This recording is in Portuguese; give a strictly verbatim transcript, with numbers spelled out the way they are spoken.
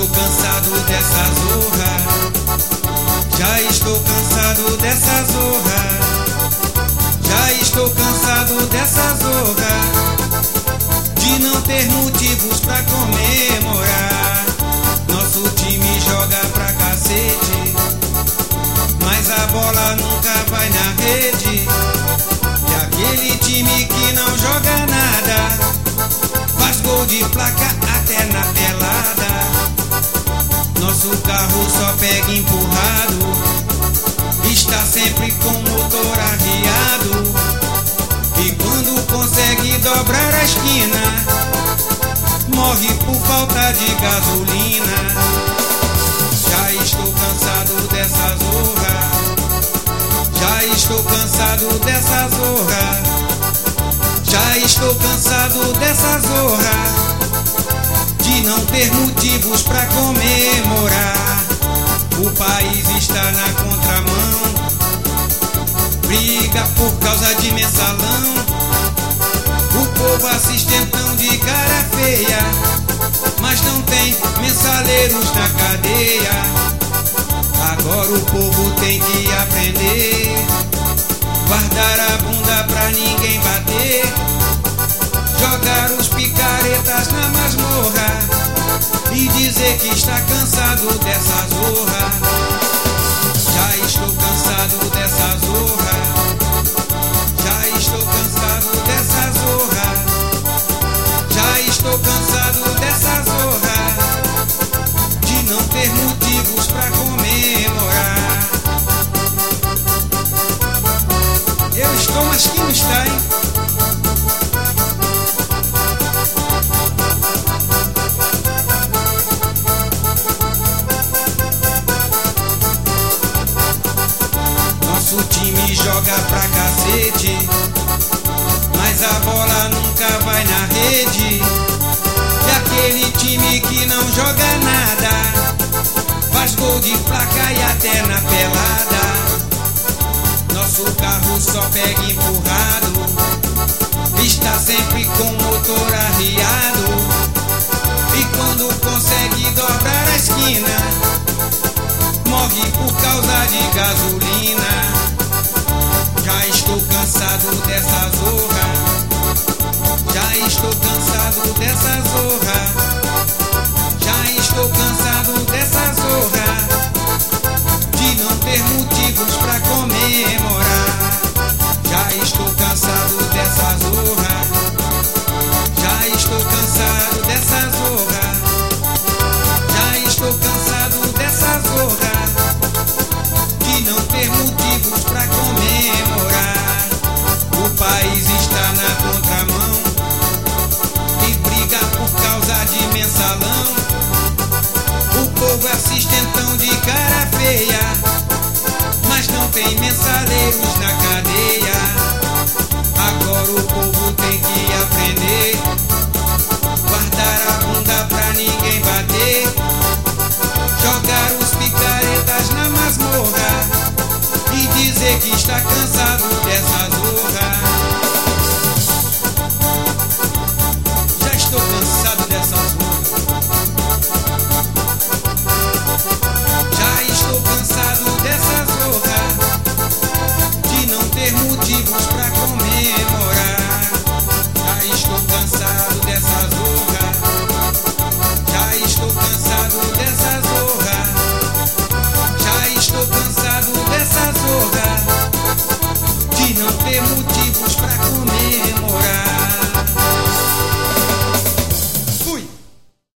estou cansado dessa zorra. Já estou cansado dessa zorra. Já estou cansado dessa zorra. De não ter motivos pra comemorar. Nosso time joga pra cacete, mas a bola nunca vai na rede. E aquele time que não joga nada faz gol de placa até na pelada. Nosso carro só pega empurrado, está sempre com motor arriado. E quando consegue dobrar a esquina, morre por falta de gasolina. Já estou cansado dessa zorra. Já estou cansado dessa zorra. Já estou cansado dessa zorra. De não ter motivos pra comemorar. O país está na contramão, briga por causa de mensalão. O povo assiste então de cara feia, mas não tem mensaleiros na cadeia. Agora o povo tem que aprender, guardar a bunda pra ninguém bater, jogar os picaretas na masmorra e dizer que está cansado dessa zorra. Já estou cansado dessa zorra. Já estou cansado dessa zorra. Já estou cansado dessa zorra. De não ter motivos pra comemorar. Eu estou, mas quem não está, hein? Nosso time joga pra cacete, mas a bola nunca vai na rede. E aquele time que não joga nada faz gol de placa e até na pelada. Nosso carro só pega empurrado, está sempre com motor arriado. E quando consegue dobrar a esquina, morre por causa de gasolina. Já estou cansado dessa zorra. Já estou cansado dessa zorra. Já estou cansado dessa zorra. De não ter motivos pra comemorar. Já estou cansado dessa zorra. Já estou cansado dessa zorra. Já estou cansado dessa zorra. De não ter motivos pra comemorar. O país está na contramão e briga por causa de mensalão. O povo assiste então de cara feia, mas não tem mensaleiros